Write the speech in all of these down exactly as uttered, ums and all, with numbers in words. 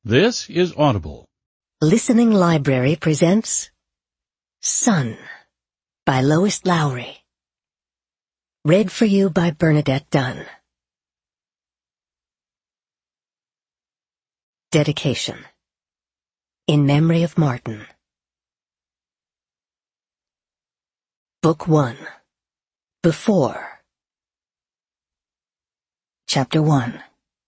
This is Audible. Listening Library presents Sun by Lois Lowry. Read for you by Bernadette Dunn. Dedication. In memory of Martin. Book one. Before. Chapter one.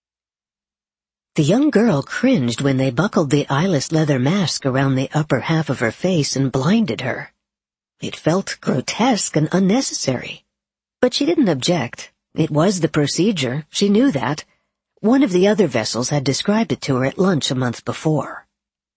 The young girl cringed when they buckled the eyeless leather mask around the upper half of her face and blinded her. It felt grotesque and unnecessary. But she didn't object. It was the procedure, she knew that. One of the other vessels had described it to her at lunch a month before.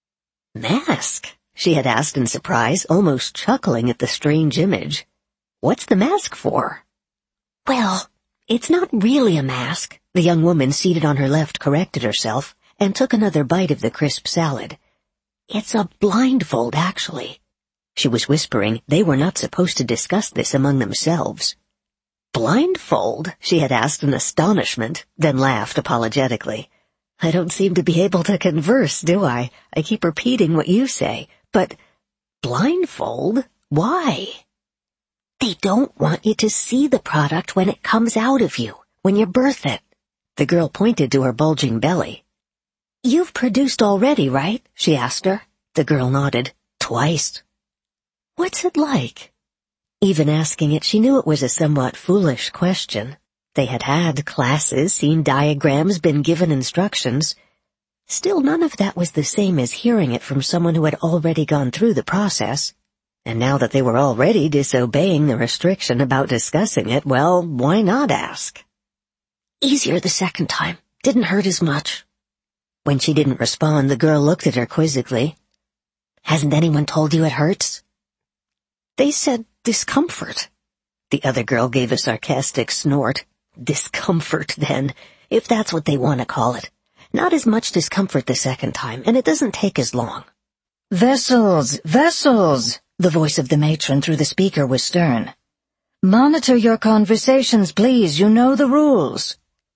"Mask?" she had asked in surprise, almost chuckling at the strange image. "What's the mask for?" "Well, it's not really a mask," the young woman seated on her left corrected herself and took another bite of the crisp salad. "It's a blindfold, actually." She was whispering they were not supposed to discuss this among themselves. "Blindfold?" she had asked in astonishment, then laughed apologetically. "I don't seem to be able to converse, do I? I keep repeating what you say. But blindfold? Why?" "They don't want you to see the product when it comes out of you, when you birth it." The girl pointed to her bulging belly. "You've produced already, right?" she asked her. The girl nodded. "Twice." "What's it like?" Even asking it, she knew it was a somewhat foolish question. They had had classes, seen diagrams, been given instructions. Still, none of that was the same as hearing it from someone who had already gone through the process. And now that they were already disobeying the restriction about discussing it, well, why not ask? "Easier the second time. Didn't hurt as much." When she didn't respond, the girl looked at her quizzically. "Hasn't anyone told you it hurts?" "They said discomfort." The other girl gave a sarcastic snort. "Discomfort, then, if that's what they want to call it. Not as much discomfort the second time, and it doesn't take as long." "Vessels, vessels!" The voice of the matron through the speaker was stern. "Monitor your conversations, please. You know the rules."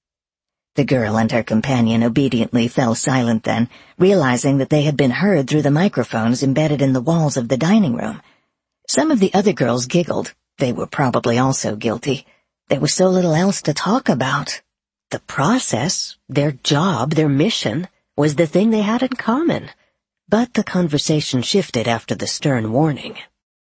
The girl and her companion obediently fell silent then, realizing that they had been heard through the microphones embedded in the walls of the dining room. Some of the other girls giggled. They were probably also guilty. There was so little else to talk about. The process, their job, their mission, was the thing they had in common. But the conversation shifted after the stern warning.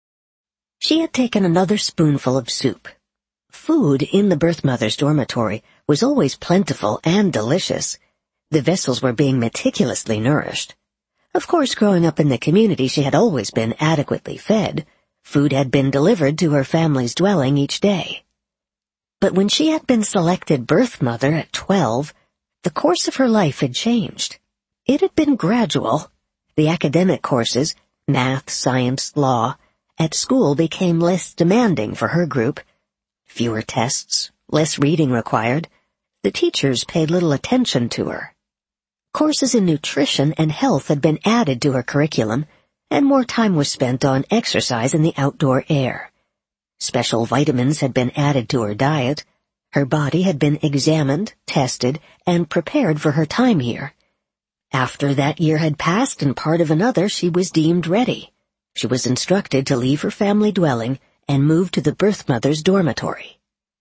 She had taken another spoonful of soup. Food in the birth mother's dormitory was always plentiful and delicious. The vessels were being meticulously nourished. Of course, growing up in the community, she had always been adequately fed. Food had been delivered to her family's dwelling each day. But when she had been selected birth mother at twelve, the course of her life had changed. It had been gradual. The academic courses, math, science, law, at school became less demanding for her group. Fewer tests, less reading required. The teachers paid little attention to her. Courses in nutrition and health had been added to her curriculum, and more time was spent on exercise in the outdoor air. Special vitamins had been added to her diet. Her body had been examined, tested, and prepared for her time here. After that year had passed and part of another, she was deemed ready. She was instructed to leave her family dwelling and move to the birth mother's dormitory.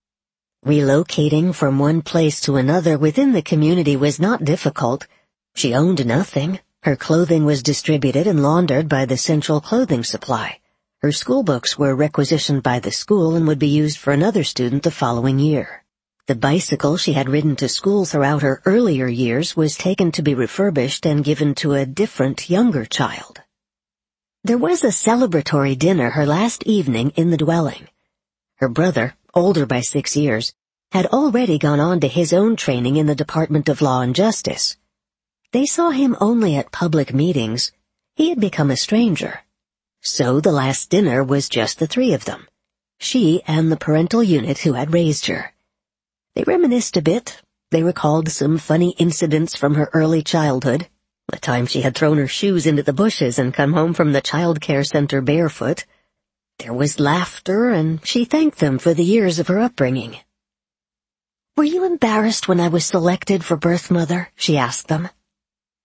Relocating from one place to another within the community was not difficult. She owned nothing. Her clothing was distributed and laundered by the central clothing supply. Her school books were requisitioned by the school and would be used for another student the following year. The bicycle she had ridden to school throughout her earlier years was taken to be refurbished and given to a different, younger child. There was a celebratory dinner her last evening in the dwelling. Her brother, older by six years, had already gone on to his own training in the Department of Law and Justice. They saw him only at public meetings. He had become a stranger. So the last dinner was just the three of them, she and the parental unit who had raised her. They reminisced a bit. They recalled some funny incidents from her early childhood, the time she had thrown her shoes into the bushes and come home from the child care center barefoot. There was laughter, and she thanked them for the years of her upbringing. "Were you embarrassed when I was selected for birth mother?" she asked them.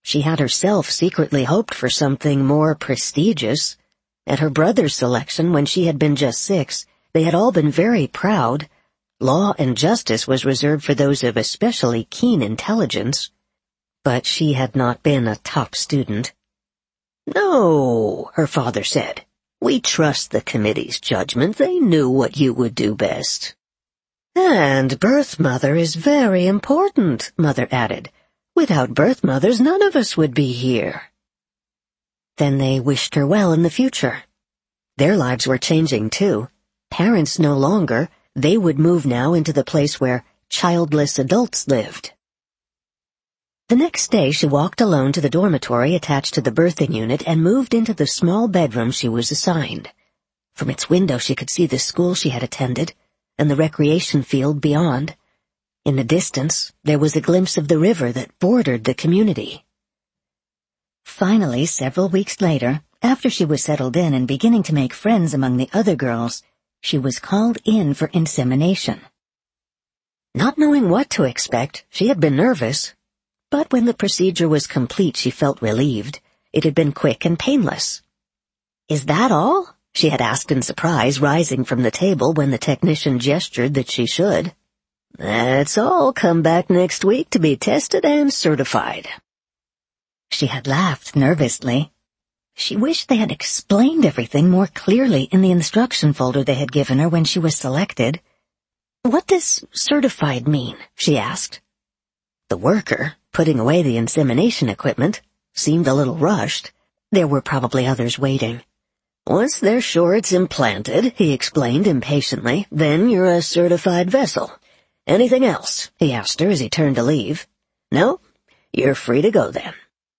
She had herself secretly hoped for something more prestigious. At her brother's selection, when she had been just six, they had all been very proud. Law and justice was reserved for those of especially keen intelligence. But she had not been a top student. "No," her father said. "We trust the committee's judgment. They knew what you would do best." "And birth mother is very important," Mother added. "Without birth mothers, none of us would be here." Then they wished her well in the future. Their lives were changing, too. Parents no longer. They would move now into the place where childless adults lived. The next day she walked alone to the dormitory attached to the birthing unit and moved into the small bedroom she was assigned. From its window she could see the school she had attended and the recreation field beyond. In the distance, there was a glimpse of the river that bordered the community. Finally, several weeks later, after she was settled in and beginning to make friends among the other girls, she was called in for insemination. Not knowing what to expect, she had been nervous. But when the procedure was complete, she felt relieved. It had been quick and painless. "Is that all?" she had asked in surprise, rising from the table when the technician gestured that she should. "That's all. Come back next week to be tested and certified." She had laughed nervously. She wished they had explained everything more clearly in the instruction folder they had given her when she was selected. "What does certified mean?" she asked. The worker, putting away the insemination equipment, seemed a little rushed. There were probably others waiting. "Once they're sure it's implanted," he explained impatiently, "then you're a certified vessel. Anything else?" he asked her as he turned to leave. "No? You're free to go then."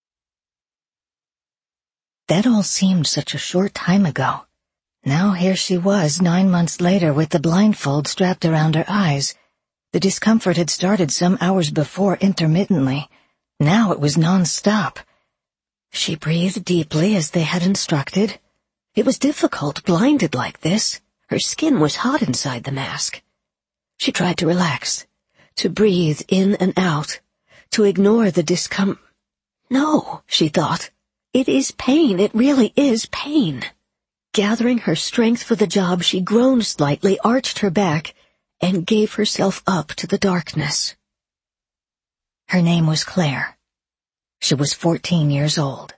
That all seemed such a short time ago. Now here she was, nine months later, with the blindfold strapped around her eyes. The discomfort had started some hours before intermittently. Now it was non-stop. She breathed deeply as they had instructed. It was difficult, blinded like this. Her skin was hot inside the mask. She tried to relax, to breathe in and out, to ignore the discom... No, she thought. It is pain. It really is pain. Gathering her strength for the job, she groaned slightly, arched her back, and gave herself up to the darkness. Her name was Claire. She was fourteen years old.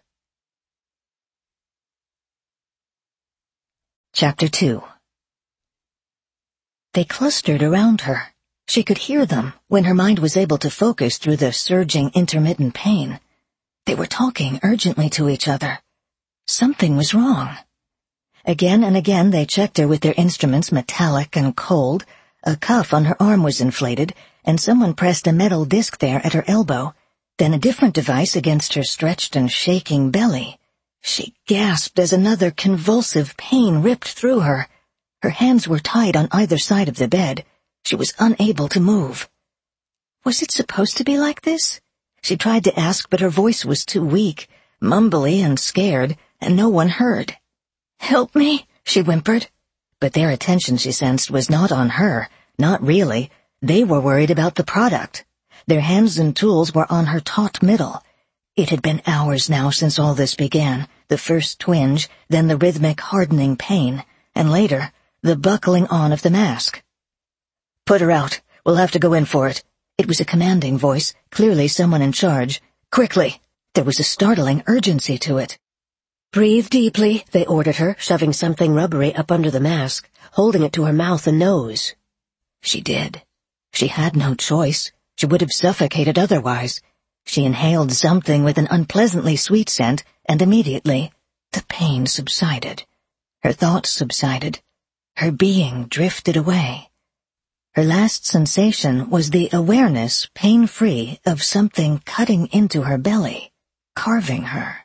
Chapter two. They clustered around her. She could hear them when her mind was able to focus through the surging intermittent pain. They were talking urgently to each other. Something was wrong. Again and again they checked her with their instruments, metallic and cold. A cuff on her arm was inflated, and someone pressed a metal disc there at her elbow, then a different device against her stretched and shaking belly. She gasped as another convulsive pain ripped through her. Her hands were tied on either side of the bed. She was unable to move. Was it supposed to be like this? She tried to ask, but her voice was too weak, mumbly and scared, and no one heard. "Help me," she whimpered. But their attention, she sensed, was not on her. Not really. They were worried about the product. Their hands and tools were on her taut middle. It had been hours now since all this began, the first twinge, then the rhythmic hardening pain, and later, the buckling on of the mask. "Put her out. We'll have to go in for it." It was a commanding voice, clearly someone in charge. "Quickly!" There was a startling urgency to it. "Breathe deeply," they ordered her, shoving something rubbery up under the mask, holding it to her mouth and nose. She did. She had no choice. She would have suffocated otherwise. She inhaled something with an unpleasantly sweet scent, and immediately the pain subsided. Her thoughts subsided. Her being drifted away. Her last sensation was the awareness, pain-free, of something cutting into her belly, carving her.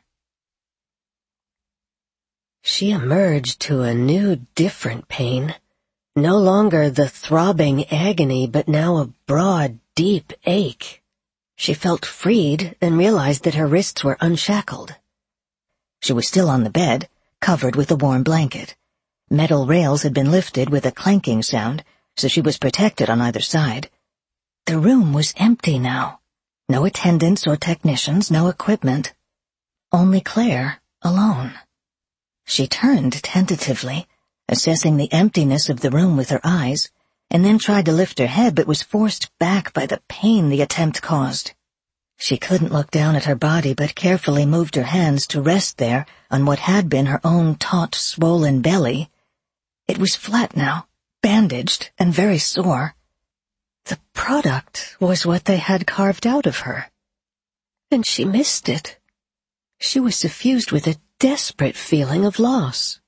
She emerged to a new, different pain. No longer the throbbing agony, but now a broad, deep ache. She felt freed and realized that her wrists were unshackled. She was still on the bed, covered with a warm blanket. Metal rails had been lifted with a clanking sound, so she was protected on either side. The room was empty now. No attendants or technicians, no equipment. Only Claire, alone. She turned tentatively, assessing the emptiness of the room with her eyes, and then tried to lift her head but was forced back by the pain the attempt caused. She couldn't look down at her body but carefully moved her hands to rest there on what had been her own taut, swollen belly. It was flat now, bandaged and very sore. The product was what they had carved out of her. And she missed it. She was suffused with a desperate feeling of loss.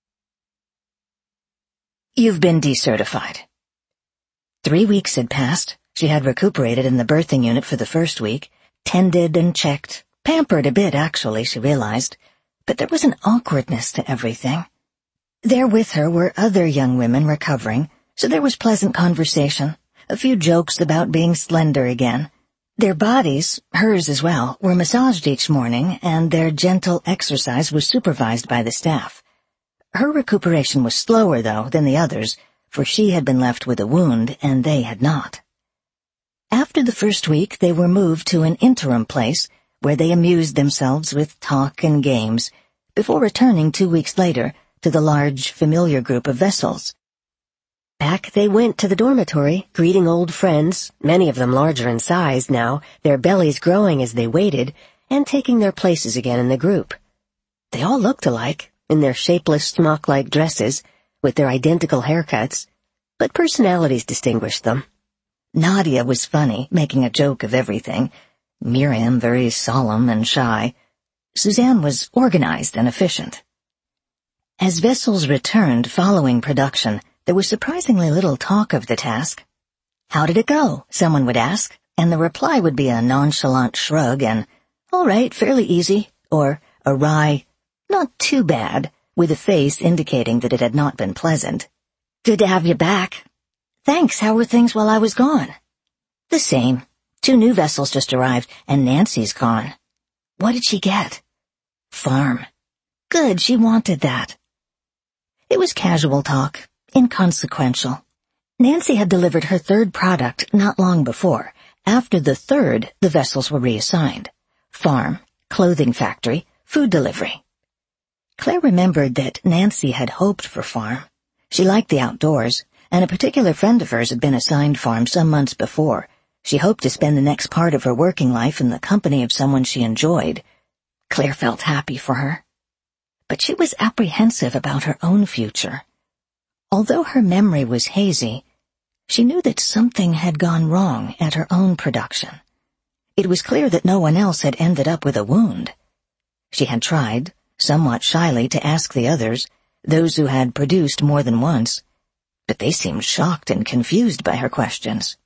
You've been decertified. Three weeks had passed. She had recuperated in the birthing unit for the first week, tended and checked, pampered a bit actually, she realized, but there was an awkwardness to everything. There with her were other young women recovering, so there was pleasant conversation, a few jokes about being slender again. Their bodies, hers as well, were massaged each morning, and their gentle exercise was supervised by the staff. Her recuperation was slower, though, than the others, for she had been left with a wound, and they had not. After the first week, they were moved to an interim place, where they amused themselves with talk and games, before returning two weeks later to the large, familiar group of vessels. Back they went to the dormitory, greeting old friends, many of them larger in size now, their bellies growing as they waited, and taking their places again in the group. They all looked alike, in their shapeless smock-like dresses, with their identical haircuts, but personalities distinguished them. Nadia was funny, making a joke of everything. Miriam very solemn and shy. Suzanne was organized and efficient. As vessels returned following production, there was surprisingly little talk of the task. "How did it go?" someone would ask, and the reply would be a nonchalant shrug and, "All right, fairly easy," or a wry, "Not too bad," with a face indicating that it had not been pleasant. "Good to have you back." "Thanks, how were things while I was gone?" "The same. Two new vessels just arrived, and Nancy's gone." "What did she get?" "Farm." "Good, she wanted that." It was casual talk, inconsequential. Nancy had delivered her third product not long before. After the third, the vessels were reassigned. Farm, clothing factory, food delivery. Claire remembered that Nancy had hoped for farm. She liked the outdoors, and a particular friend of hers had been assigned farm some months before. She hoped to spend the next part of her working life in the company of someone she enjoyed. Claire felt happy for her. But she was apprehensive about her own future. Although her memory was hazy, she knew that something had gone wrong at her own production. It was clear that no one else had ended up with a wound. She had tried, somewhat shyly, to ask the others, those who had produced more than once, but they seemed shocked and confused by her questions.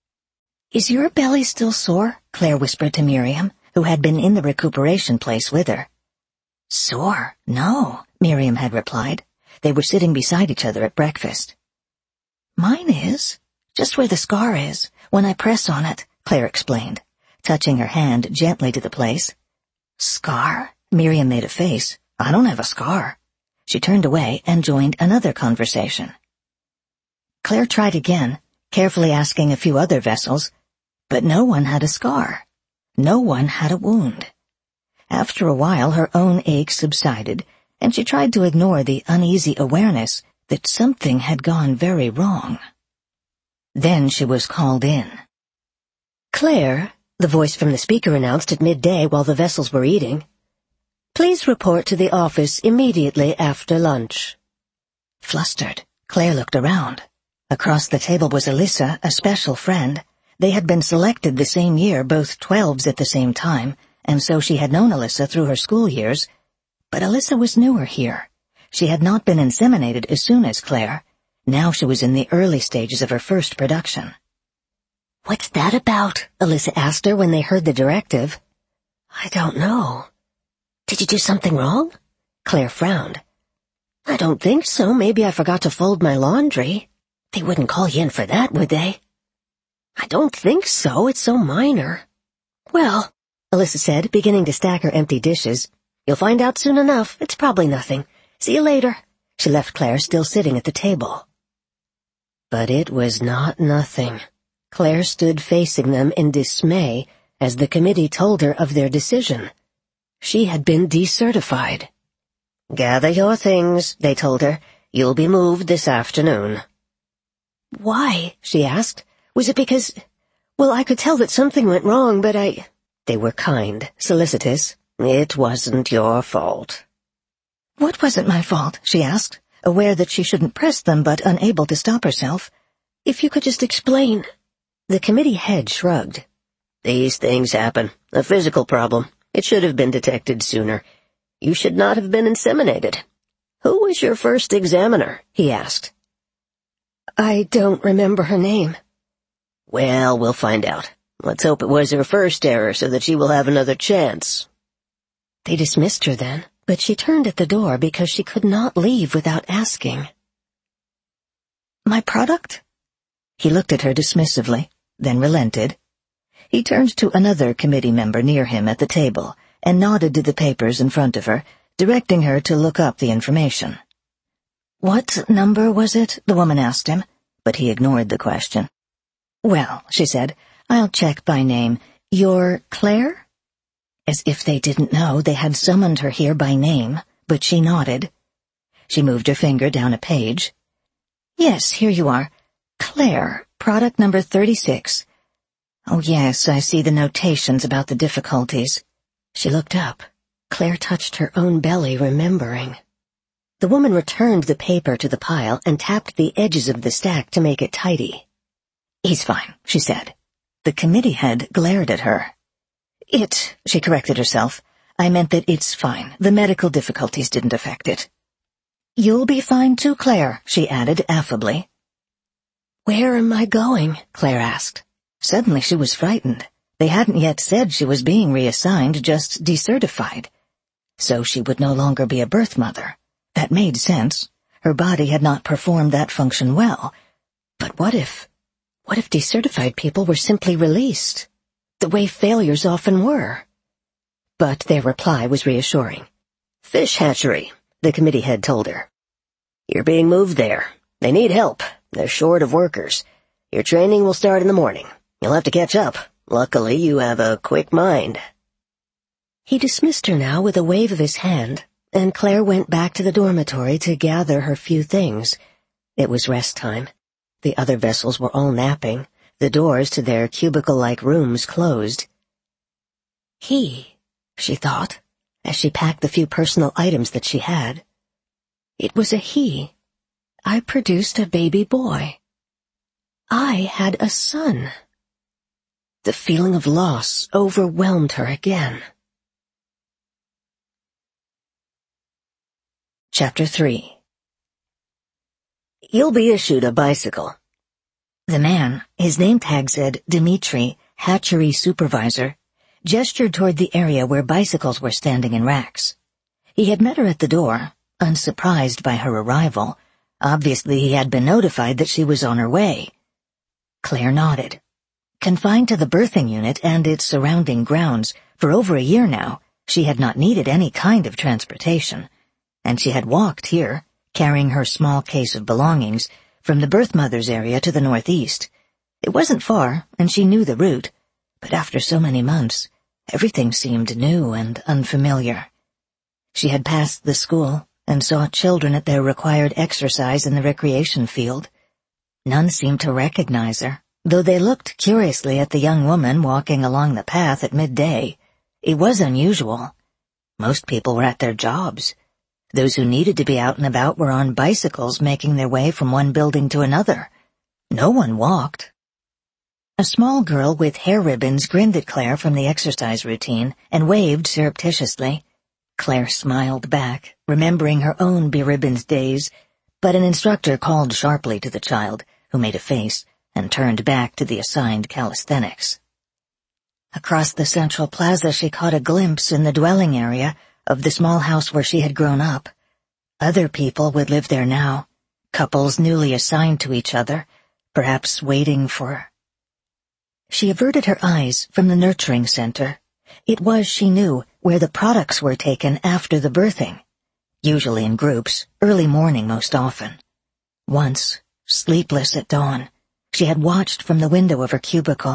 "Is your belly still sore?" Claire whispered to Miriam, who had been in the recuperation place with her. "Sore? No," Miriam had replied. They were sitting beside each other at breakfast. "Mine is, just where the scar is, when I press on it," Claire explained, touching her hand gently to the place. "Scar?" Miriam made a face. "I don't have a scar." She turned away and joined another conversation. Claire tried again, carefully asking a few other vessels, but no one had a scar. No one had a wound. After a while, her own ache subsided, and she tried to ignore the uneasy awareness that something had gone very wrong. Then she was called in. "Claire," the voice from the speaker announced at midday while the vessels were eating, "please report to the office immediately after lunch." Flustered, Claire looked around. Across the table was Alyssa, a special friend. They had been selected the same year, both twelves at the same time, and so she had known Alyssa through her school years. But Alyssa was newer here. She had not been inseminated as soon as Claire. Now she was in the early stages of her first production. "What's that about?" Alyssa asked her when they heard the directive. "I don't know." "Did you do something wrong?" Claire frowned. "I don't think so. Maybe I forgot to fold my laundry. They wouldn't call you in for that, would they?" "I don't think so. It's so minor." "Well," Alyssa said, beginning to stack her empty dishes, "you'll find out soon enough. It's probably nothing. See you later." She left Claire still sitting at the table. But it was not nothing. Claire stood facing them in dismay as the committee told her of their decision. She had been decertified. "Gather your things," they told her. "You'll be moved this afternoon." "Why?" she asked. "Was it because... Well, I could tell that something went wrong, but I—" They were kind, solicitous. "It wasn't your fault." "What wasn't my fault?" she asked, aware that she shouldn't press them but unable to stop herself. "If you could just explain." The committee head shrugged. "These things happen. A physical problem. It should have been detected sooner. You should not have been inseminated." "Who was your first examiner?" he asked. "I don't remember her name." "Well, we'll find out. Let's hope it was her first error so that she will have another chance." They dismissed her then, but she turned at the door because she could not leave without asking. "My product?" He looked at her dismissively, then relented. He turned to another committee member near him at the table and nodded to the papers in front of her, directing her to look up the information. "What number was it?" the woman asked him, but he ignored the question. "Well," she said, "I'll check by name. You're Claire?" As if they didn't know they had summoned her here by name, but she nodded. She moved her finger down a page. "Yes, here you are. Claire, product number thirty-six. Oh yes, I see the notations about the difficulties." She looked up. Claire touched her own belly, remembering. The woman returned the paper to the pile and tapped the edges of the stack to make it tidy. "He's fine," she said. The committee head glared at her. It, she corrected herself. "I meant that it's fine. The medical difficulties didn't affect it." "You'll be fine too, Claire," she added affably. "Where am I going?" Claire asked. Suddenly she was frightened. They hadn't yet said she was being reassigned, just decertified. So she would no longer be a birth mother. That made sense. Her body had not performed that function well. But what if... What if decertified people were simply released, the way failures often were? But their reply was reassuring. "Fish hatchery," the committee head told her. "You're being moved there. They need help. They're short of workers. Your training will start in the morning. You'll have to catch up. Luckily, you have a quick mind." He dismissed her now with a wave of his hand, and Claire went back to the dormitory to gather her few things. It was rest time. The other vessels were all napping, the doors to their cubicle-like rooms closed. He, she thought, as she packed the few personal items that she had. It was a he. I produced a baby boy. I had a son. The feeling of loss overwhelmed her again. Chapter three. "You'll be issued a bicycle." The man, his name tag said Dmitri, hatchery supervisor, gestured toward the area where bicycles were standing in racks. He had met her at the door, unsurprised by her arrival. Obviously he had been notified that she was on her way. Claire nodded. Confined to the birthing unit and its surrounding grounds for over a year now, she had not needed any kind of transportation, and she had walked here, carrying her small case of belongings, from the birth mother's area to the northeast. It wasn't far, and she knew the route, but after so many months, everything seemed new and unfamiliar. She had passed the school and saw children at their required exercise in the recreation field. None seemed to recognize her, though they looked curiously at the young woman walking along the path at midday. It was unusual. Most people were at their jobs. Those who needed to be out and about were on bicycles making their way from one building to another. No one walked. A small girl with hair ribbons grinned at Claire from the exercise routine and waved surreptitiously. Claire smiled back, remembering her own beribboned days, but an instructor called sharply to the child, who made a face, and turned back to the assigned calisthenics. Across the central plaza she caught a glimpse in the dwelling area of the small house where she had grown up. Other people would live there now, couples newly assigned to each other, perhaps waiting for... She averted her eyes from the nurturing center. It was, she knew, where the products were taken after the birthing, usually in groups, early morning most often. Once, sleepless at dawn, she had watched from the window of her cubicle,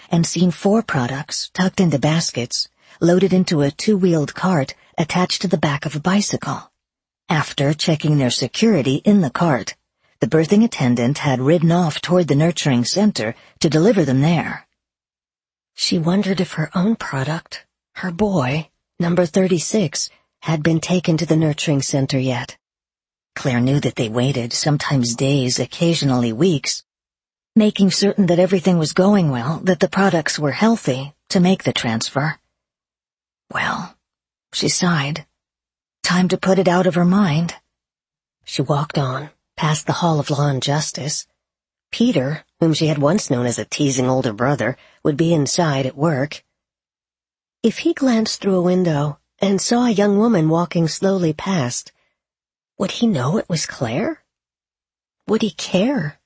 and seen four products tucked into baskets, loaded into a two-wheeled cart attached to the back of a bicycle. After checking their security in the cart, the birthing attendant had ridden off toward the nurturing center to deliver them there. She wondered if her own product, her boy, number thirty-six, had been taken to the nurturing center yet. Claire knew that they waited, sometimes days, occasionally weeks, making certain that everything was going well, that the products were healthy, to make the transfer. Well, she sighed. Time to put it out of her mind. She walked on, past the Hall of Law and Justice. Peter, whom she had once known as a teasing older brother, would be inside at work. If he glanced through a window and saw a young woman walking slowly past, would he know it was Claire? Would he care?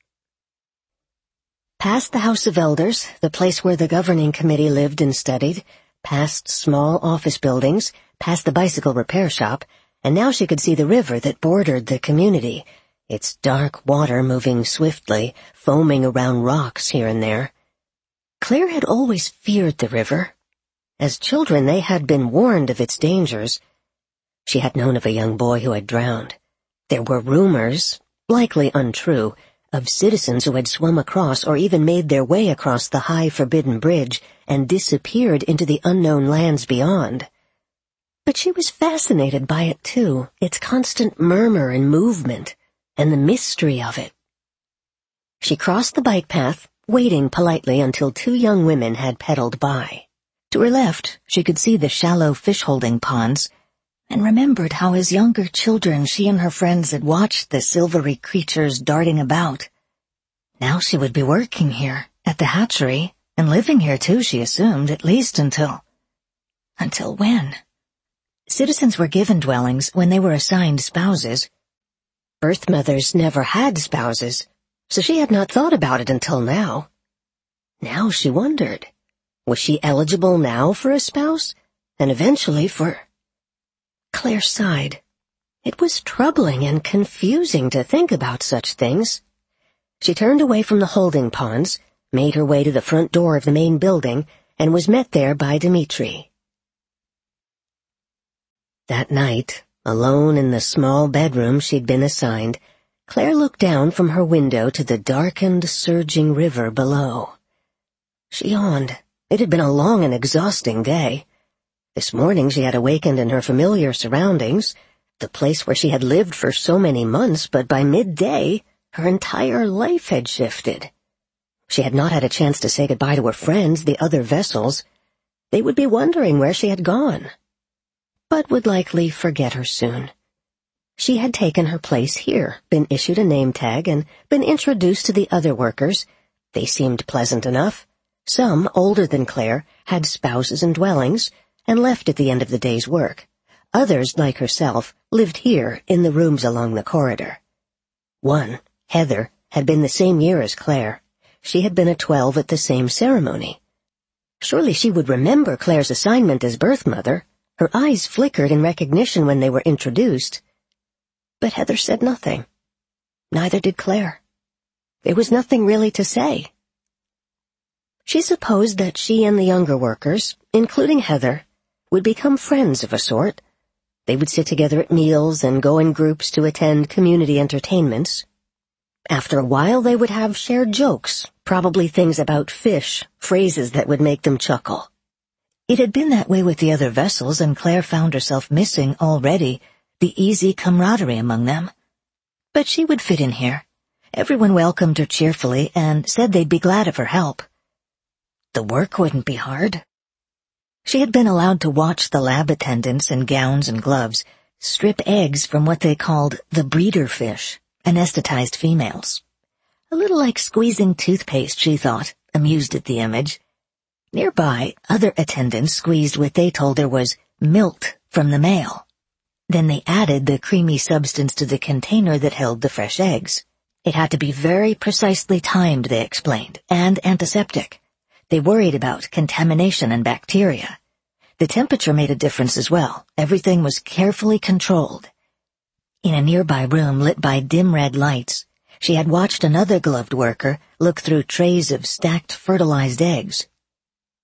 Past the House of Elders, the place where the governing committee lived and studied, past small office buildings, past the bicycle repair shop, and now she could see the river that bordered the community, its dark water moving swiftly, foaming around rocks here and there. Claire had always feared the river. As children, they had been warned of its dangers. She had known of a young boy who had drowned. There were rumors, likely untrue, of citizens who had swum across or even made their way across the high forbidden bridge and disappeared into the unknown lands beyond. But she was fascinated by it too, its constant murmur and movement, and the mystery of it. She crossed the bike path, waiting politely until two young women had pedaled by. To her left, she could see the shallow fish-holding ponds, and remembered how as younger children she and her friends had watched the silvery creatures darting about. Now she would be working here, at the hatchery, and living here too, she assumed, at least until... Until when? Citizens were given dwellings when they were assigned spouses. Birth mothers never had spouses, so she had not thought about it until now. Now she wondered, was she eligible now for a spouse, and eventually for... Claire sighed. It was troubling and confusing to think about such things. She turned away from the holding ponds, made her way to the front door of the main building, and was met there by Dmitri. That night, alone in the small bedroom she'd been assigned, Claire looked down from her window to the darkened, surging river below. She yawned. It had been a long and exhausting day. This morning she had awakened in her familiar surroundings, the place where she had lived for so many months, but by midday, her entire life had shifted. She had not had a chance to say goodbye to her friends, the other vessels. They would be wondering where she had gone, but would likely forget her soon. She had taken her place here, been issued a name tag, and been introduced to the other workers. They seemed pleasant enough. Some, older than Claire, had spouses and dwellings, and left at the end of the day's work. Others, like herself, lived here in the rooms along the corridor. One, Heather, had been the same year as Claire. She had been a twelve at the same ceremony. Surely she would remember Claire's assignment as birth mother. Her eyes flickered in recognition when they were introduced. But Heather said nothing. Neither did Claire. There was nothing really to say. She supposed that she and the younger workers, including Heather, would become friends of a sort. They would sit together at meals and go in groups to attend community entertainments. After a while they would have shared jokes, probably things about fish, phrases that would make them chuckle. It had been that way with the other vessels, and Claire found herself missing already the easy camaraderie among them. But she would fit in here. Everyone welcomed her cheerfully and said they'd be glad of her help. The work wouldn't be hard. She had been allowed to watch the lab attendants in gowns and gloves strip eggs from what they called the breeder fish, anesthetized females. A little like squeezing toothpaste, she thought, amused at the image. Nearby, other attendants squeezed what they told her was milk from the male. Then they added the creamy substance to the container that held the fresh eggs. It had to be very precisely timed, they explained, and antiseptic. They worried about contamination and bacteria. The temperature made a difference as well. Everything was carefully controlled. In a nearby room lit by dim red lights, she had watched another gloved worker look through trays of stacked fertilized eggs.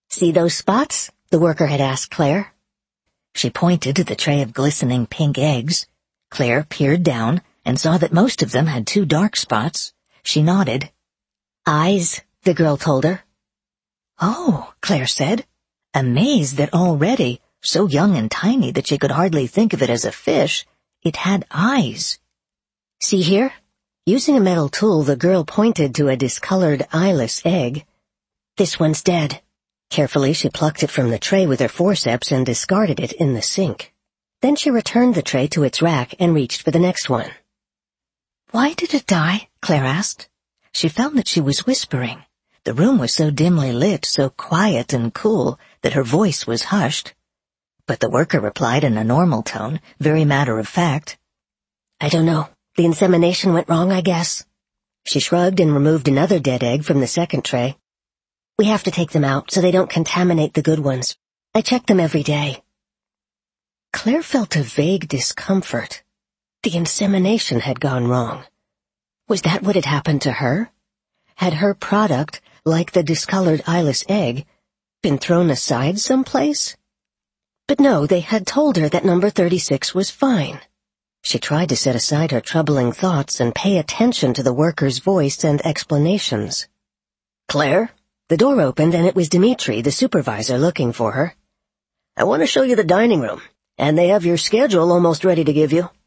See those spots? The worker had asked Claire. She pointed to the tray of glistening pink eggs. Claire peered down and saw that most of them had two dark spots. She nodded. Eyes, the girl told her. Oh, Claire said, amazed that already, so young and tiny that she could hardly think of it as a fish, it had eyes. See here? Using a metal tool, the girl pointed to a discolored eyeless egg. This one's dead. Carefully, she plucked it from the tray with her forceps and discarded it in the sink. Then she returned the tray to its rack and reached for the next one. Why did it die? Claire asked. She found that she was whispering. The room was so dimly lit, so quiet and cool, that her voice was hushed. But the worker replied in a normal tone, very matter-of-fact. I don't know. The insemination went wrong, I guess. She shrugged and removed another dead egg from the second tray. We have to take them out so they don't contaminate the good ones. I check them every day. Claire felt a vague discomfort. The insemination had gone wrong. Was that what had happened to her? Had her product, like the discolored eyeless egg, been thrown aside someplace? But no, they had told her that number thirty-six was fine. She tried to set aside her troubling thoughts and pay attention to the worker's voice and explanations. Claire? The door opened and it was Dimitri, the supervisor, looking for her. I want to show you the dining room, and they have your schedule almost ready to give you.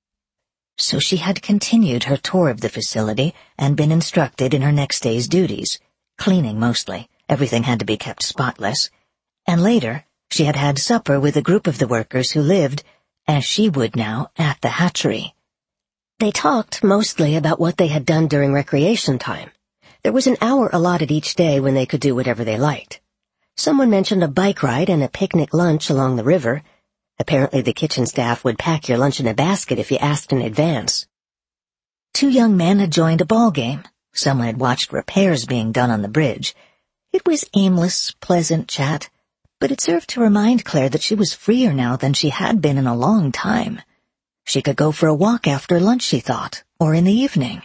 So she had continued her tour of the facility and been instructed in her next day's duties, cleaning mostly, everything had to be kept spotless, and later she had had supper with a group of the workers who lived, as she would now, at the hatchery. They talked mostly about what they had done during recreation time. There was an hour allotted each day when they could do whatever they liked. Someone mentioned a bike ride and a picnic lunch along the river. Apparently the kitchen staff would pack your lunch in a basket if you asked in advance. Two young men had joined a ball game. Some had watched repairs being done on the bridge. It was aimless, pleasant chat, but it served to remind Claire that she was freer now than she had been in a long time. She could go for a walk after lunch, she thought, or in the evening.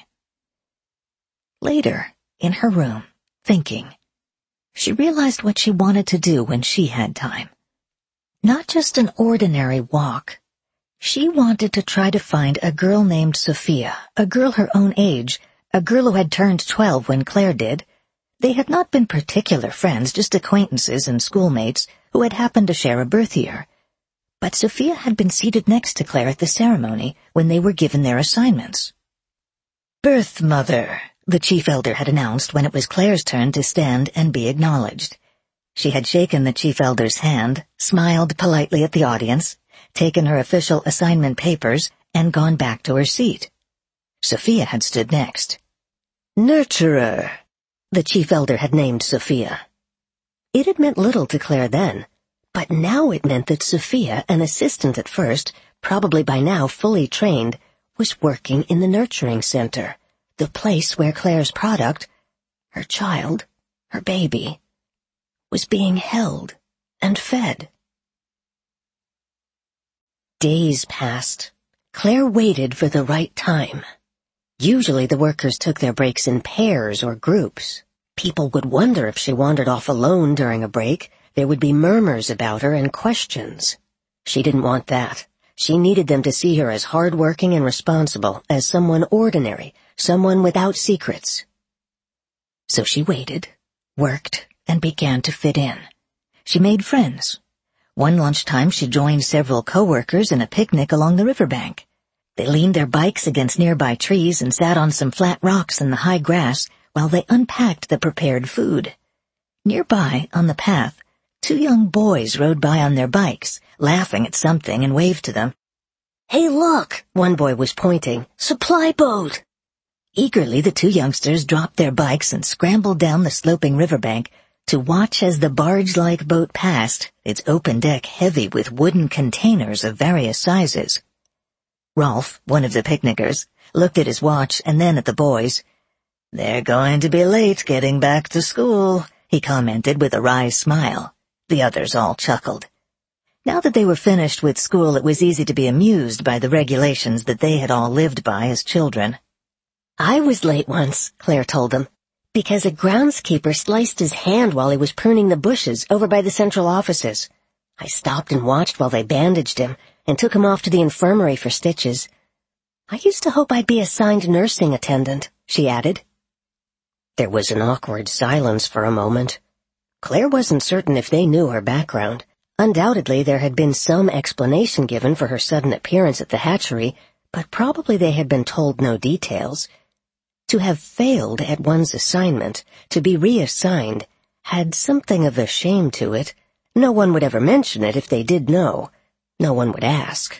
Later, in her room, thinking, she realized what she wanted to do when she had time. Not just an ordinary walk. She wanted to try to find a girl named Sophia, a girl her own age, a girl who had turned twelve when Claire did. They had not been particular friends, just acquaintances and schoolmates who had happened to share a birth year. But Sophia had been seated next to Claire at the ceremony when they were given their assignments. Birth mother, the chief elder had announced when it was Claire's turn to stand and be acknowledged. She had shaken the chief elder's hand, smiled politely at the audience, taken her official assignment papers, and gone back to her seat. Sophia had stood next. Nurturer, the chief elder had named Sophia. It had meant little to Claire then, but now it meant that Sophia, an assistant at first, probably by now fully trained, was working in the nurturing center, the place where Claire's product, her child, her baby, was being held and fed. Days passed. Claire waited for the right time. Usually the workers took their breaks in pairs or groups. People would wonder if she wandered off alone during a break. There would be murmurs about her and questions. She didn't want that. She needed them to see her as hardworking and responsible, as someone ordinary, someone without secrets. So she waited, worked, and began to fit in. She made friends. One lunchtime she joined several co-workers in a picnic along the riverbank. They leaned their bikes against nearby trees and sat on some flat rocks in the high grass while they unpacked the prepared food. Nearby, on the path, two young boys rode by on their bikes, laughing at something, and waved to them. "Hey, look!" one boy was pointing. "Supply boat!" Eagerly, the two youngsters dropped their bikes and scrambled down the sloping riverbank to watch as the barge-like boat passed, its open deck heavy with wooden containers of various sizes. Rolf, one of the picnickers, looked at his watch and then at the boys. "They're going to be late getting back to school," he commented with a wry smile. The others all chuckled. Now that they were finished with school, it was easy to be amused by the regulations that they had all lived by as children. "I was late once," Claire told them. Because a groundskeeper sliced his hand while he was pruning the bushes over by the central offices. I stopped and watched while they bandaged him and took him off to the infirmary for stitches. I used to hope I'd be assigned nursing attendant, she added. There was an awkward silence for a moment. Claire wasn't certain if they knew her background. Undoubtedly there had been some explanation given for her sudden appearance at the hatchery, but probably they had been told no details. To have failed at one's assignment, to be reassigned, had something of a shame to it. No one would ever mention it if they did know. No one would ask.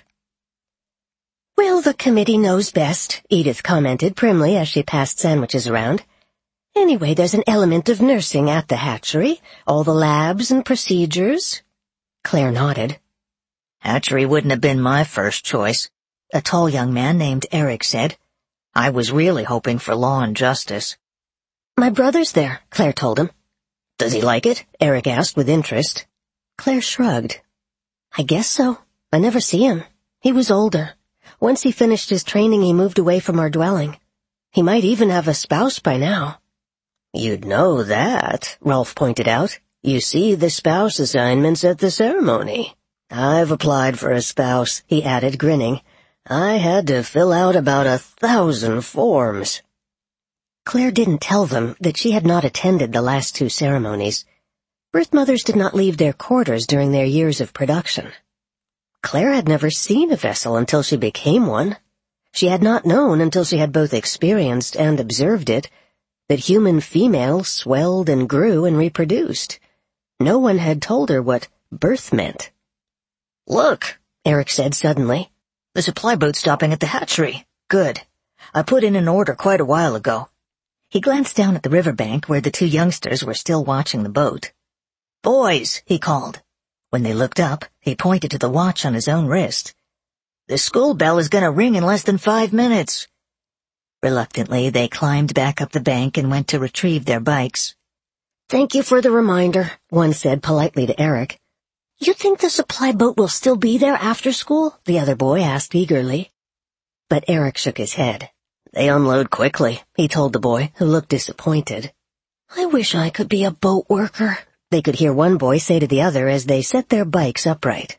"Well, the committee knows best," Edith commented primly as she passed sandwiches around. "Anyway, there's an element of nursing at the hatchery, all the labs and procedures." Claire nodded. "Hatchery wouldn't have been my first choice," a tall young man named Eric said. "I was really hoping for law and justice." "My brother's there," Claire told him. "Does he like it?" Eric asked with interest. Claire shrugged. "I guess so. I never see him. He was older. Once he finished his training, he moved away from our dwelling. He might even have a spouse by now." "You'd know that," Rolf pointed out. "You see the spouse assignments at the ceremony." "I've applied for a spouse," he added, grinning. "I had to fill out about a thousand forms." Claire didn't tell them that she had not attended the last two ceremonies. Birth mothers did not leave their quarters during their years of production. Claire had never seen a vessel until she became one. She had not known until she had both experienced and observed it that human females swelled and grew and reproduced. No one had told her what birth meant. "Look," Eric said suddenly. "The supply boat's stopping at the hatchery. Good. I put in an order quite a while ago." He glanced down at the riverbank where the two youngsters were still watching the boat. "Boys," he called. When they looked up, he pointed to the watch on his own wrist. "The school bell is going to ring in less than five minutes." Reluctantly, they climbed back up the bank and went to retrieve their bikes. "Thank you for the reminder," one said politely to Eric. "You think the supply boat will still be there after school?" the other boy asked eagerly. But Eric shook his head. "They unload quickly," he told the boy, who looked disappointed. "I wish I could be a boat worker," they could hear one boy say to the other as they set their bikes upright.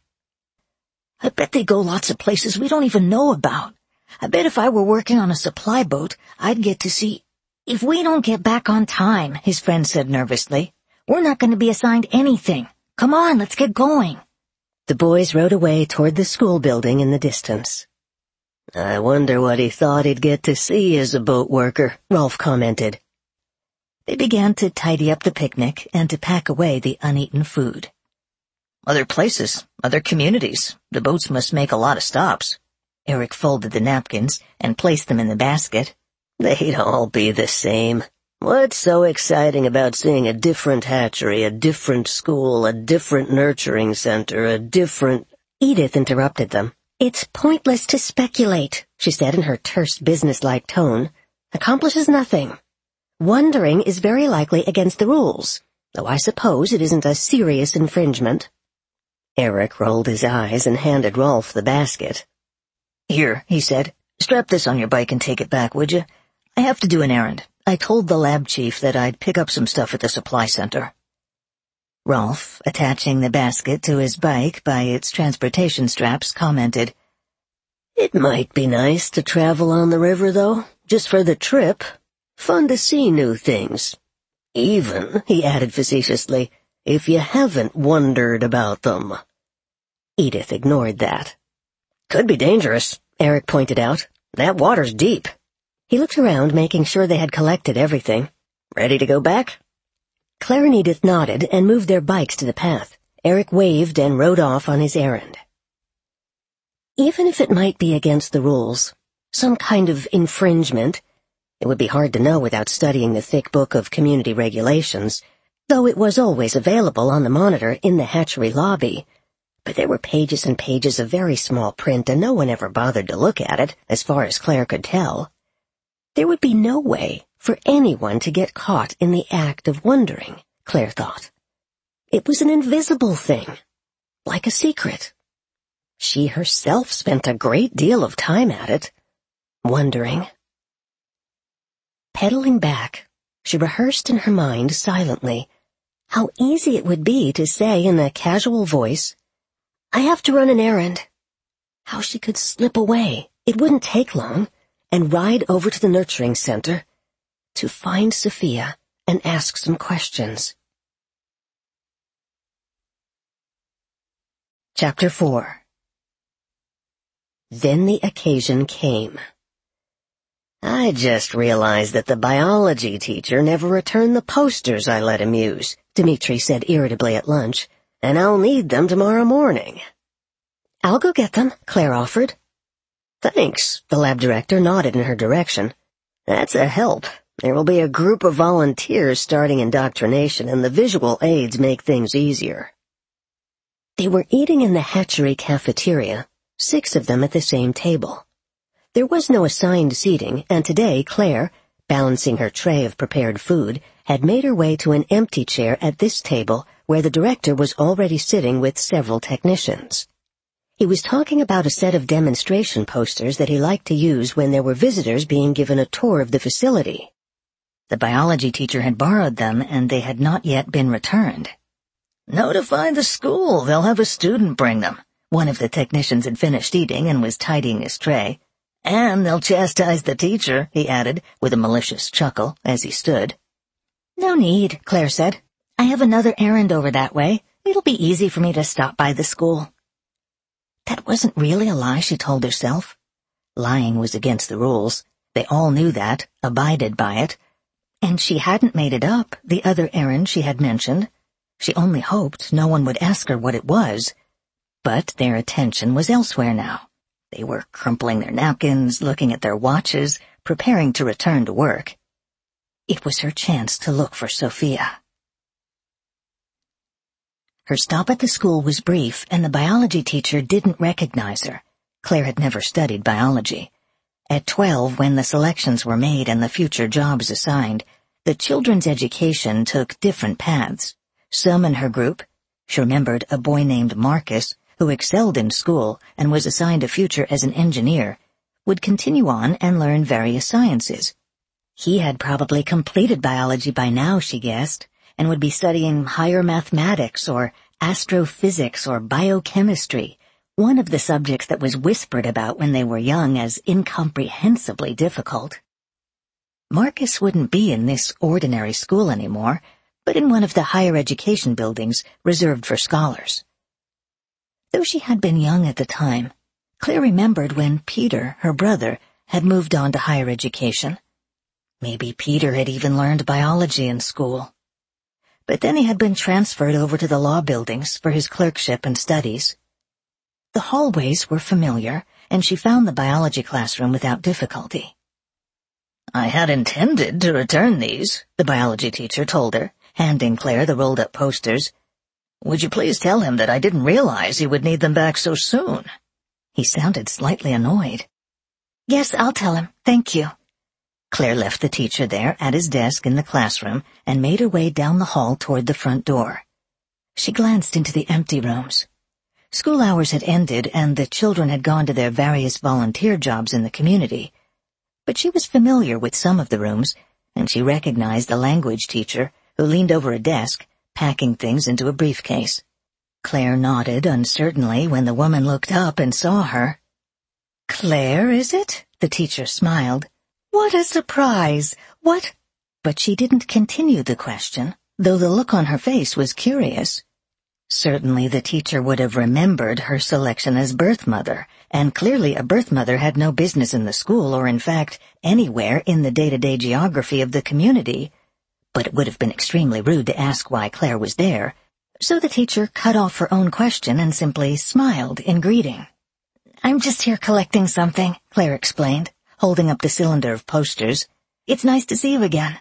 "I bet they go lots of places we don't even know about. I bet if I were working on a supply boat, I'd get to see—" "If we don't get back on time," his friend said nervously, "we're not going to be assigned anything. Come on, let's get going." The boys rode away toward the school building in the distance. "I wonder what he thought he'd get to see as a boat worker," Rolf commented. They began to tidy up the picnic and to pack away the uneaten food. "Other places, other communities. The boats must make a lot of stops." Eric folded the napkins and placed them in the basket. "They'd all be the same. What's so exciting about seeing a different hatchery, a different school, a different nurturing center, a different—" Edith interrupted them. "It's pointless to speculate," she said in her terse businesslike tone. "Accomplishes nothing. Wondering is very likely against the rules, though I suppose it isn't a serious infringement." Eric rolled his eyes and handed Rolf the basket. "Here," he said. "Strap this on your bike and take it back, would you? I have to do an errand. I told the lab chief that I'd pick up some stuff at the supply center." Rolf, attaching the basket to his bike by its transportation straps, commented, "It might be nice to travel on the river, though, just for the trip. Fun to see new things. Even," he added facetiously, "if you haven't wondered about them." Edith ignored that. "Could be dangerous," Eric pointed out. "That water's deep." He looked around, making sure they had collected everything. "Ready to go back?" Claire and Edith nodded and moved their bikes to the path. Eric waved and rode off on his errand. Even if it might be against the rules, some kind of infringement, it would be hard to know without studying the thick book of community regulations, though it was always available on the monitor in the hatchery lobby. But there were pages and pages of very small print, and no one ever bothered to look at it, as far as Claire could tell. There would be no way for anyone to get caught in the act of wondering, Claire thought. It was an invisible thing, like a secret. She herself spent a great deal of time at it, wondering. Pedaling back, She rehearsed in her mind silently how easy it would be to say in a casual voice, "I have to run an errand." How she could slip away, it wouldn't take long, and ride over to the nurturing center to find Sophia and ask some questions. Chapter four. Then the occasion came. "I just realized that the biology teacher never returned the posters I let him use," Dmitri said irritably at lunch, "and I'll need them tomorrow morning." "I'll go get them," Claire offered. "Thanks," the lab director nodded in her direction. "That's a help. There will be a group of volunteers starting indoctrination, and the visual aids make things easier." They were eating in the hatchery cafeteria, six of them at the same table. There was no assigned seating, and today Claire, balancing her tray of prepared food, had made her way to an empty chair at this table where the director was already sitting with several technicians. He was talking about a set of demonstration posters that he liked to use when there were visitors being given a tour of the facility. The biology teacher had borrowed them, and they had not yet been returned. "Notify the school, they'll have a student bring them." One of the technicians had finished eating and was tidying his tray. "And they'll chastise the teacher," he added, with a malicious chuckle, as he stood. "No need," Claire said. "I have another errand over that way. It'll be easy for me to stop by the school." That wasn't really a lie, she told herself. Lying was against the rules. They all knew that, abided by it. And she hadn't made it up, the other errand she had mentioned. She only hoped no one would ask her what it was. But their attention was elsewhere now. They were crumpling their napkins, looking at their watches, preparing to return to work. It was her chance to look for Sophia. Her stop at the school was brief, and the biology teacher didn't recognize her. Claire had never studied biology. At twelve, when the selections were made and the future jobs assigned, the children's education took different paths. Some in her group, she remembered a boy named Marcus, who excelled in school and was assigned a future as an engineer, would continue on and learn various sciences. He had probably completed biology by now, she guessed, and would be studying higher mathematics or astrophysics or biochemistry, one of the subjects that was whispered about when they were young as incomprehensibly difficult. Marcus wouldn't be in this ordinary school anymore, but in one of the higher education buildings reserved for scholars. Though she had been young at the time, Claire remembered when Peter, her brother, had moved on to higher education. Maybe Peter had even learned biology in school. But then he had been transferred over to the law buildings for his clerkship and studies. The hallways were familiar, and she found the biology classroom without difficulty. "I had intended to return these," the biology teacher told her, handing Claire the rolled-up posters. "Would you please tell him that I didn't realize he would need them back so soon?" He sounded slightly annoyed. "Yes, I'll tell him. Thank you." Claire left the teacher there at his desk in the classroom and made her way down the hall toward the front door. She glanced into the empty rooms. School hours had ended and the children had gone to their various volunteer jobs in the community. But she was familiar with some of the rooms, and she recognized the language teacher, who leaned over a desk, packing things into a briefcase. Claire nodded uncertainly when the woman looked up and saw her. "Claire, is it?" The teacher smiled. "What a surprise! What—" But she didn't continue the question, though the look on her face was curious. Certainly the teacher would have remembered her selection as birth mother, and clearly a birth mother had no business in the school or, in fact, anywhere in the day-to-day geography of the community. But it would have been extremely rude to ask why Claire was there, so the teacher cut off her own question and simply smiled in greeting. "I'm just here collecting something," Claire explained, holding up the cylinder of posters. "It's nice to see you again."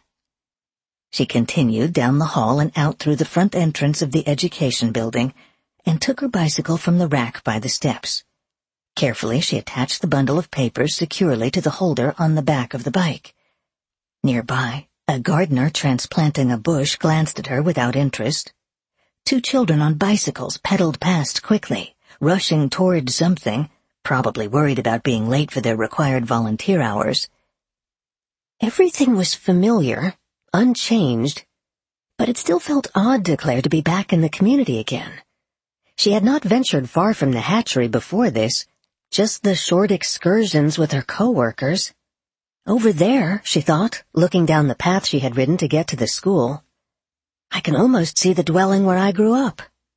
She continued down the hall and out through the front entrance of the education building and took her bicycle from the rack by the steps. Carefully, she attached the bundle of papers securely to the holder on the back of the bike. Nearby, a gardener transplanting a bush glanced at her without interest. Two children on bicycles pedaled past quickly, rushing toward something, probably worried about being late for their required volunteer hours. Everything was familiar, unchanged, but it still felt odd to Claire to be back in the community again. She had not ventured far from the hatchery before this, just the short excursions with her co-workers. Over there, she thought, looking down the path she had ridden to get to the school, I can almost see the dwelling where I grew up.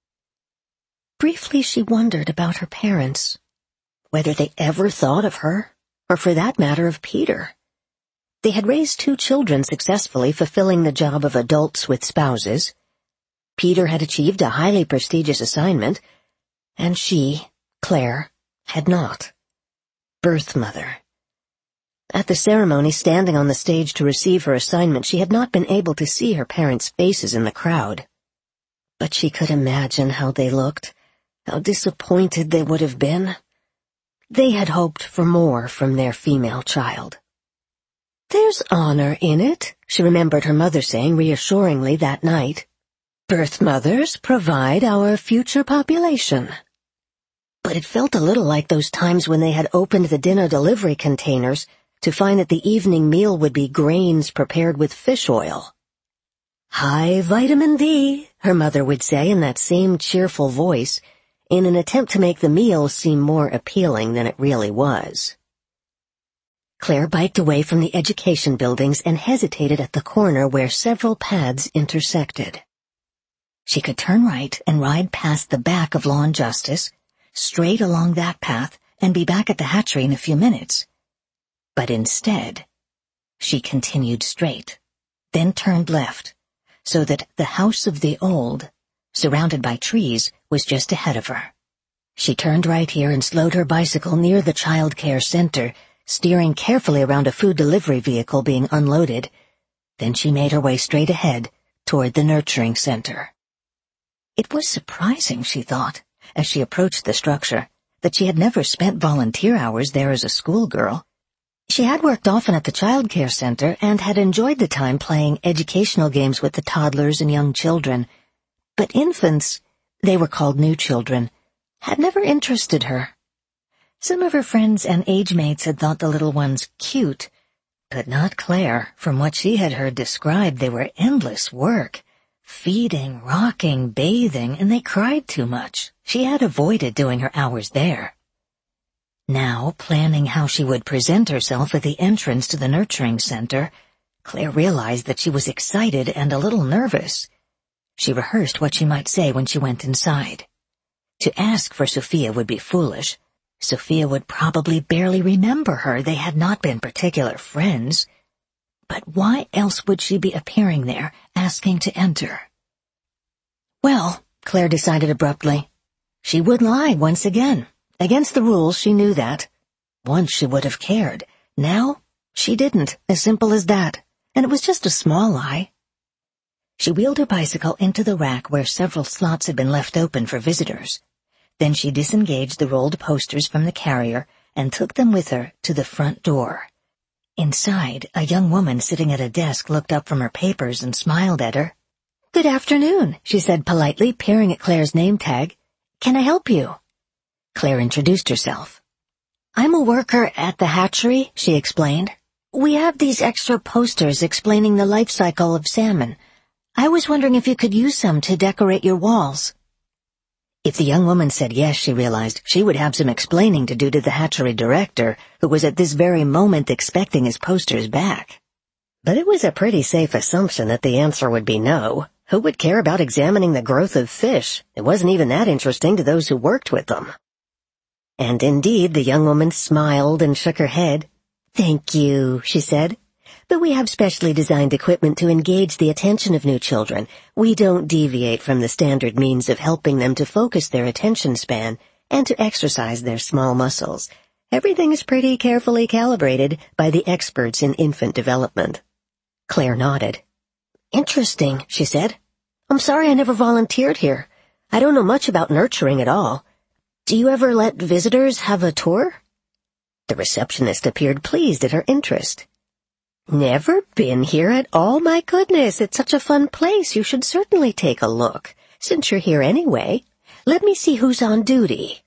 Briefly she wondered about her parents, whether they ever thought of her, or for that matter of Peter. They had raised two children successfully, fulfilling the job of adults with spouses. Peter had achieved a highly prestigious assignment, and she, Claire, had not. Birth mother. At the ceremony, standing on the stage to receive her assignment, she had not been able to see her parents' faces in the crowd. But she could imagine how they looked, how disappointed they would have been. They had hoped for more from their female child. There's honor in it, she remembered her mother saying reassuringly that night. Birth mothers provide our future population. But it felt a little like those times when they had opened the dinner delivery containers to find that the evening meal would be grains prepared with fish oil. High vitamin D, her mother would say in that same cheerful voice, in an attempt to make the meal seem more appealing than it really was. Claire biked away from the education buildings and hesitated at the corner where several paths intersected. She could turn right and ride past the back of Law and Justice, straight along that path, and be back at the hatchery in a few minutes. But instead, she continued straight, then turned left, so that the House of the Old, surrounded by trees, was just ahead of her. She turned right here and slowed her bicycle near the child care center, steering carefully around a food delivery vehicle being unloaded. Then she made her way straight ahead toward the nurturing center. It was surprising, she thought, as she approached the structure, that she had never spent volunteer hours there as a schoolgirl. She had worked often at the child care center and had enjoyed the time playing educational games with the toddlers and young children. But infants, they were called new children, had never interested her. Some of her friends and age mates had thought the little ones cute, but not Claire. From what she had heard described, they were endless work. Feeding, rocking, bathing, and they cried too much. She had avoided doing her hours there. Now, planning how she would present herself at the entrance to the nurturing center, Claire realized that she was excited and a little nervous. She rehearsed what she might say when she went inside. To ask for Sophia would be foolish. Sophia would probably barely remember her. They had not been particular friends. But why else would she be appearing there, asking to enter? Well, Claire decided abruptly, she would lie once again. Against the rules, she knew that. Once she would have cared. Now, she didn't, as simple as that. And it was just a small lie. She wheeled her bicycle into the rack where several slots had been left open for visitors. Then she disengaged the rolled posters from the carrier and took them with her to the front door. Inside, a young woman sitting at a desk looked up from her papers and smiled at her. "Good afternoon," she said politely, peering at Claire's name tag. "Can I help you?" Claire introduced herself. "I'm a worker at the hatchery," she explained. "We have these extra posters explaining the life cycle of salmon. I was wondering if you could use some to decorate your walls." If the young woman said yes, she realized she would have some explaining to do to the hatchery director, who was at this very moment expecting his posters back. But it was a pretty safe assumption that the answer would be no. Who would care about examining the growth of fish? It wasn't even that interesting to those who worked with them. And indeed, the young woman smiled and shook her head. "Thank you," she said. "But we have specially designed equipment to engage the attention of new children. We don't deviate from the standard means of helping them to focus their attention span and to exercise their small muscles. Everything is pretty carefully calibrated by the experts in infant development." Claire nodded. "Interesting," she said. "I'm sorry I never volunteered here. I don't know much about nurturing at all. Do you ever let visitors have a tour?" The receptionist appeared pleased at her interest. "Never been here at all? My goodness, it's such a fun place. You should certainly take a look. Since you're here anyway, let me see who's on duty."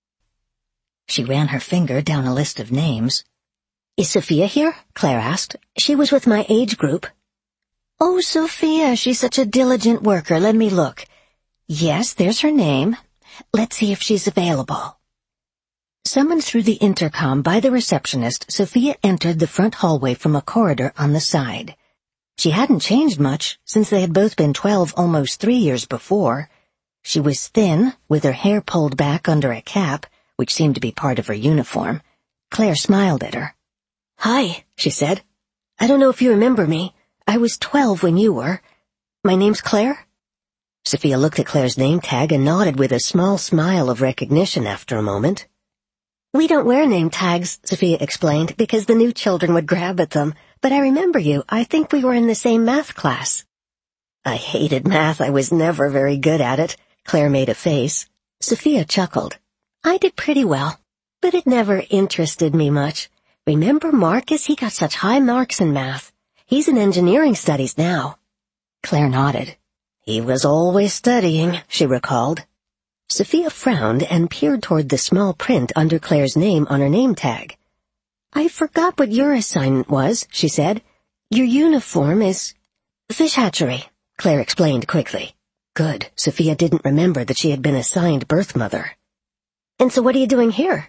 She ran her finger down a list of names. "Is Sophia here?" Claire asked. "She was with my age group." "Oh, Sophia, she's such a diligent worker. Let me look. Yes, there's her name. Let's see if she's available." Summoned through the intercom by the receptionist, Sophia entered the front hallway from a corridor on the side. She hadn't changed much since they had both been twelve almost three years before. She was thin, with her hair pulled back under a cap, which seemed to be part of her uniform. Claire smiled at her. "Hi," she said. "I don't know if you remember me. I was twelve when you were. My name's Claire?" Sophia looked at Claire's name tag and nodded with a small smile of recognition after a moment. "We don't wear name tags," Sophia explained, "because the new children would grab at them. But I remember you. I think we were in the same math class." "I hated math. I was never very good at it." Claire made a face. Sophia chuckled. "I did pretty well, but it never interested me much. Remember Marcus? He got such high marks in math. He's in engineering studies now." Claire nodded. "He was always studying," she recalled. Sophia frowned and peered toward the small print under Claire's name on her name tag. "I forgot what your assignment was," she said. "Your uniform is—" "Fish hatchery," Claire explained quickly. Good. Sophia didn't remember that she had been assigned birth mother. "And so what are you doing here?"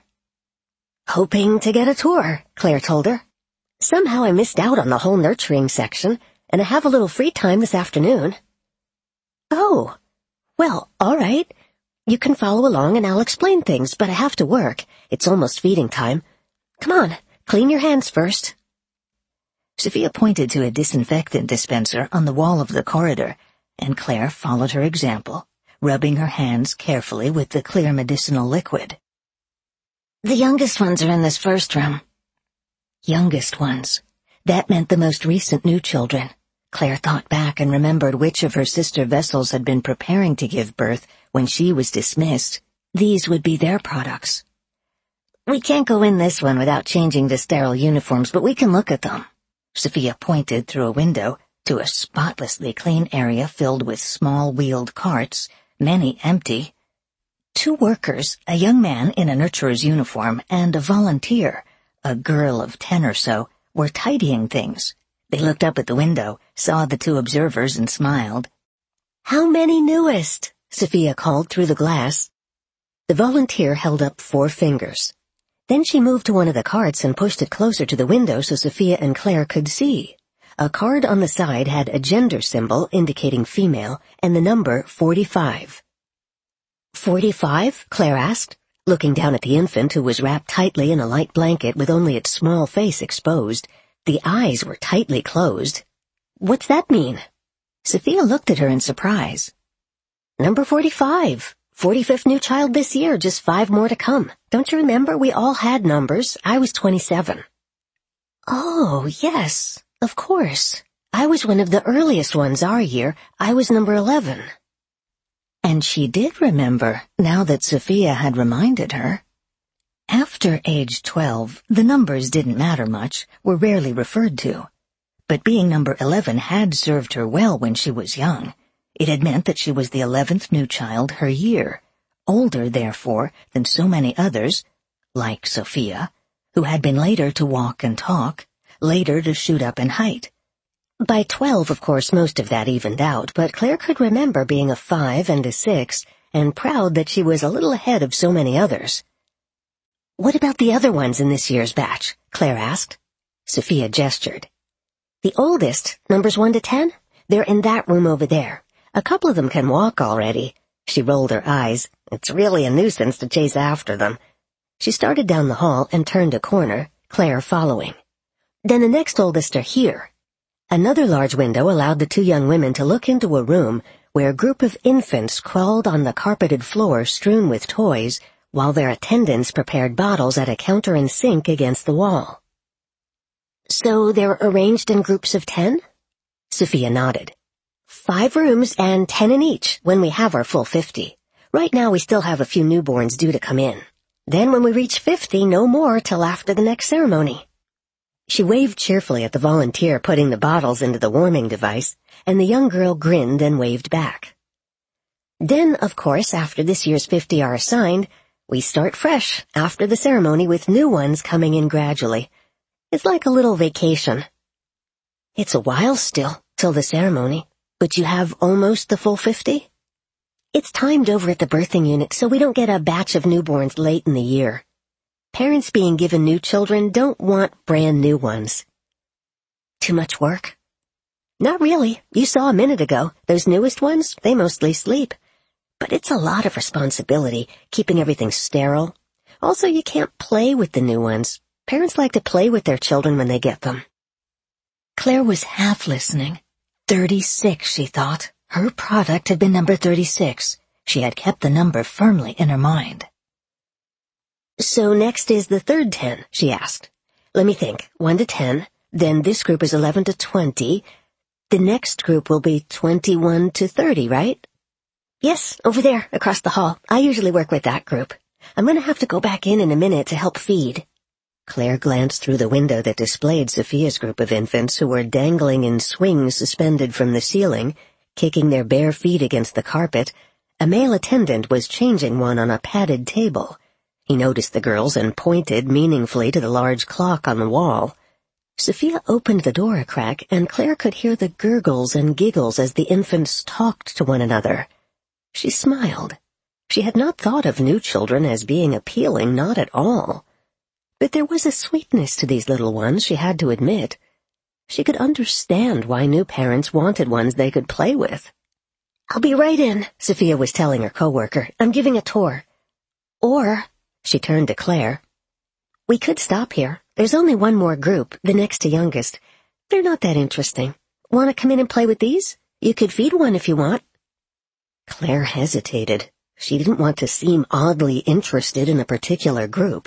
"Hoping to get a tour," Claire told her. "Somehow I missed out on the whole nurturing section, and I have a little free time this afternoon." "Oh, well, all right. You can follow along and I'll explain things, but I have to work. It's almost feeding time. Come on, clean your hands first." Sophia pointed to a disinfectant dispenser on the wall of the corridor, and Claire followed her example, rubbing her hands carefully with the clear medicinal liquid. "The youngest ones are in this first room." Youngest ones. That meant the most recent new children. Claire thought back and remembered which of her sister vessels had been preparing to give birth when she was dismissed. These would be their products. "We can't go in this one without changing to sterile uniforms, but we can look at them." Sophia pointed through a window to a spotlessly clean area filled with small wheeled carts, many empty. Two workers, a young man in a nurturer's uniform and a volunteer, a girl of ten or so, were tidying things. They looked up at the window, saw the two observers, and smiled. "How many newest?" Sophia called through the glass. The volunteer held up four fingers. Then she moved to one of the carts and pushed it closer to the window so Sophia and Claire could see. A card on the side had a gender symbol indicating female and the number forty-five. "Forty-five?" Claire asked, looking down at the infant who was wrapped tightly in a light blanket with only its small face exposed. The eyes were tightly closed. "What's that mean?" Sophia looked at her in surprise. "Number forty-five. forty-fifth new child this year, just five more to come. Don't you remember? We all had numbers. I was twenty-seven. "Oh, yes, of course. I was one of the earliest ones our year. I was number eleven. And she did remember, now that Sophia had reminded her. After age twelve, the numbers didn't matter much, were rarely referred to. But being number eleven had served her well when she was young. It had meant that she was the eleventh new child her year, older, therefore, than so many others, like Sophia, who had been later to walk and talk, later to shoot up in height. By twelve, of course, most of that evened out, but Claire could remember being a five and a six, and proud that she was a little ahead of so many others. "What about the other ones in this year's batch?" Claire asked. Sophia gestured. "The oldest, numbers one to ten, they're in that room over there. A couple of them can walk already." She rolled her eyes. "It's really a nuisance to chase after them." She started down the hall and turned a corner, Claire following. "Then the next oldest are here." Another large window allowed the two young women to look into a room where a group of infants crawled on the carpeted floor strewn with toys, while their attendants prepared bottles at a counter and sink against the wall. "So they're arranged in groups of ten?" Sophia nodded. "Five rooms and ten in each when we have our full fifty. Right now we still have a few newborns due to come in. Then when we reach fifty, no more till after the next ceremony." She waved cheerfully at the volunteer putting the bottles into the warming device, and the young girl grinned and waved back. "Then, of course, after this year's fifty are assigned, we start fresh after the ceremony with new ones coming in gradually. It's like a little vacation." "It's a while still, till till the ceremony, but you have almost the full fifty? It's timed over at the birthing unit so we don't get a batch of newborns late in the year. Parents being given new children don't want brand new ones. Too much work? Not really. You saw a minute ago. Those newest ones, they mostly sleep. But it's a lot of responsibility, keeping everything sterile. Also, you can't play with the new ones. Parents like to play with their children when they get them. Claire was half listening. Thirty-six, she thought. Her product had been number thirty-six. She had kept the number firmly in her mind. So next is the third ten, she asked. Let me think. One to ten. Then this group is eleven to twenty. The next group will be twenty-one to thirty, right? Yes, over there, across the hall. I usually work with that group. I'm going to have to go back in in a minute to help feed. Claire glanced through the window that displayed Sophia's group of infants who were dangling in swings suspended from the ceiling, kicking their bare feet against the carpet. A male attendant was changing one on a padded table. He noticed the girls and pointed meaningfully to the large clock on the wall. Sophia opened the door a crack, and Claire could hear the gurgles and giggles as the infants talked to one another. She smiled. She had not thought of new children as being appealing, not at all. But there was a sweetness to these little ones, she had to admit. She could understand why new parents wanted ones they could play with. "I'll be right in," Sophia was telling her coworker. "I'm giving a tour." Or, she turned to Claire, "We could stop here. There's only one more group, the next to youngest. They're not that interesting. Want to come in and play with these? You could feed one if you want." Claire hesitated. She didn't want to seem oddly interested in a particular group.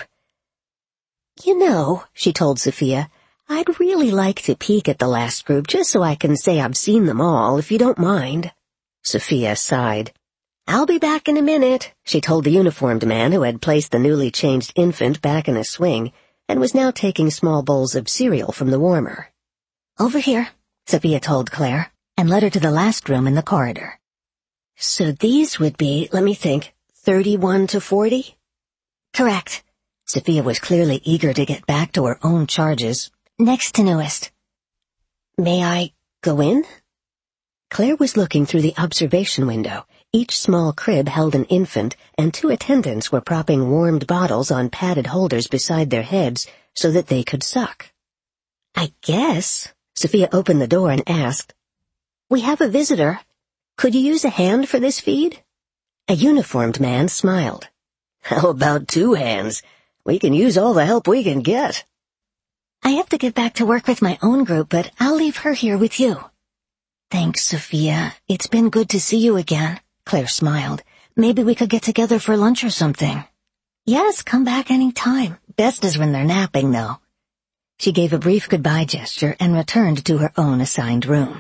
"You know," she told Sophia, "I'd really like to peek at the last group just so I can say I've seen them all, if you don't mind." Sophia sighed. "I'll be back in a minute," she told the uniformed man who had placed the newly changed infant back in a swing and was now taking small bowls of cereal from the warmer. "Over here," Sophia told Claire, and led her to the last room in the corridor. "So these would be, let me think, thirty-one to forty? "Correct." Sophia was clearly eager to get back to her own charges. "Next to newest." "May I go in?" Claire was looking through the observation window. Each small crib held an infant, and two attendants were propping warmed bottles on padded holders beside their heads so that they could suck. "I guess." Sophia opened the door and asked, "We have a visitor. Could you use a hand for this feed?" A uniformed man smiled. "How about two hands? We can use all the help we can get." "I have to get back to work with my own group, but I'll leave her here with you." "Thanks, Sophia. It's been good to see you again." Claire smiled. "Maybe we could get together for lunch or something." "Yes, come back any time. Best is when they're napping, though." She gave a brief goodbye gesture and returned to her own assigned room.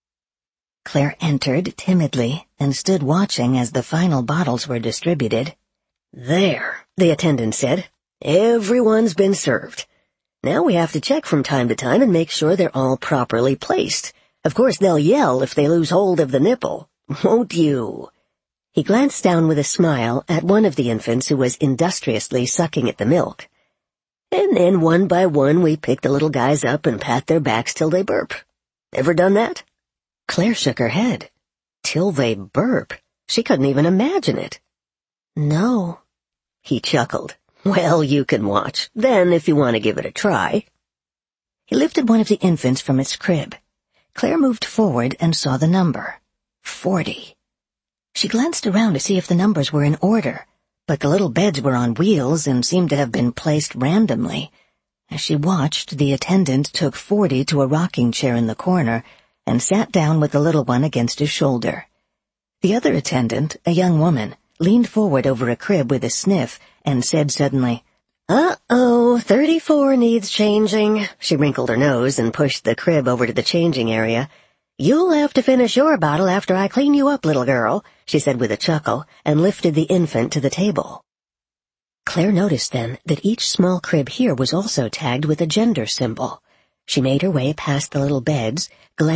Claire entered timidly and stood watching as the final bottles were distributed. "There," the attendant said. "Everyone's been served. Now we have to check from time to time and make sure they're all properly placed. Of course, they'll yell if they lose hold of the nipple. Won't you?" He glanced down with a smile at one of the infants who was industriously sucking at the milk. "And then one by one we pick the little guys up and pat their backs till they burp. Ever done that?" Claire shook her head. Till they burp? She couldn't even imagine it. "No." He chuckled. "Well, you can watch. Then, if you want to give it a try." He lifted one of the infants from its crib. Claire moved forward and saw the number. Forty. She glanced around to see if the numbers were in order, but the little beds were on wheels and seemed to have been placed randomly. As she watched, the attendant took Forty to a rocking chair in the corner and sat down with the little one against his shoulder. The other attendant, a young woman, leaned forward over a crib with a sniff and said suddenly, "Uh-oh, thirty-four needs changing." She wrinkled her nose and pushed the crib over to the changing area. "You'll have to finish your bottle after I clean you up, little girl," she said with a chuckle, and lifted the infant to the table. Claire noticed then that each small crib here was also tagged with a gender symbol. She made her way past the little beds,